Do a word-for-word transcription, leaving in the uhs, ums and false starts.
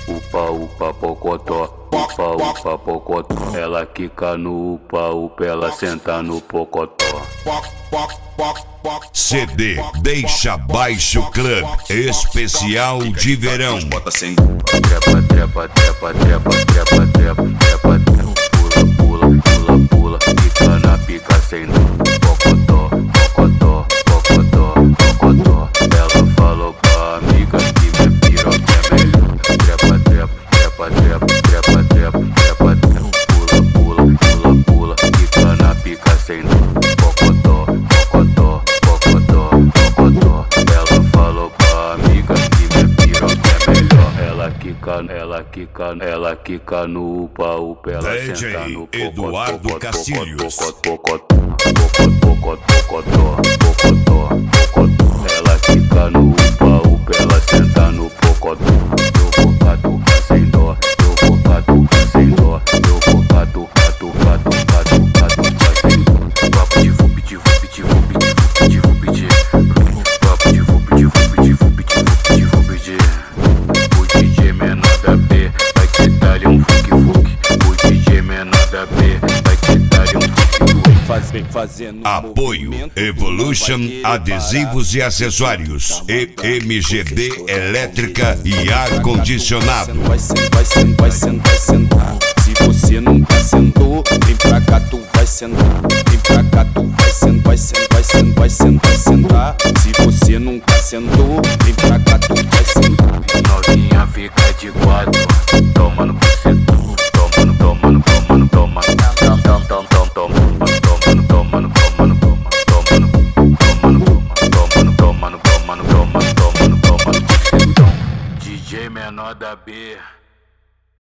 Upa, upa, pocotó, upa, upa, pocotó. Ela quica no upa, upa, ela senta no pocotó. C D Deixa Baixo Club Especial de Verão. Trepa, trepa, trepa, trepa, trepa, trepa, trepa, pula, pula, pula, pula, fica na pica sem dó. Pocotó, pocotó, pocotó, pocotó. Ela falou pra amiga que minha piroca é melhor. Trepa, trepa, trepa, trepa, trepa, trepa, trepa, pula, pula, pula, pula, fica na pica sem dó. Pocotó, pocotó, pocotó, pocotó. Ela falou pra amiga que minha piroca é melhor. Ela quica, ela quica, ela quica no upa, upa, ela D J senta no Eduardo Castilhos. pocotó, pocotó, pocotó, pocotó, pocotó. Ela quica no upa, upa, ela senta no pocotó. Eu vou catucar sem dó, eu vou catucar sem dó, eu vou catucar, catucar, catucar, catucar sem dó. Papo de vup, de vup, de vup, de vup, de vup, de papo de vup, de vup, de vup, de vup, de vup, de. O D J menor da B vai te dar um funk funk. O D J menor da B vai te dar um funk funk. Apoio Evolution Adesivos e Acessórios e M G D Elétrica e Ar Condicionado. Vai sentar, vai sentar, vai sentar, vai sentar. Se você nunca sentou, vem pra cá, tu vai sentar. Vem pra cá, tu vai sentar, vai sentar, vai sentar, vai sentar, vai sentar. Se você nunca sentou, vem pra cá, tu vai sentar. Novinha fica de quatro, toma no bucetão, toma no, toma no, toma no, toma no, tom, tom, tom, tom, toma no, toma no, toma no, toma no, toma no, toma no, toma no, toma no, toma no, toma no, toma no, toma no bucetão. D J menor da B.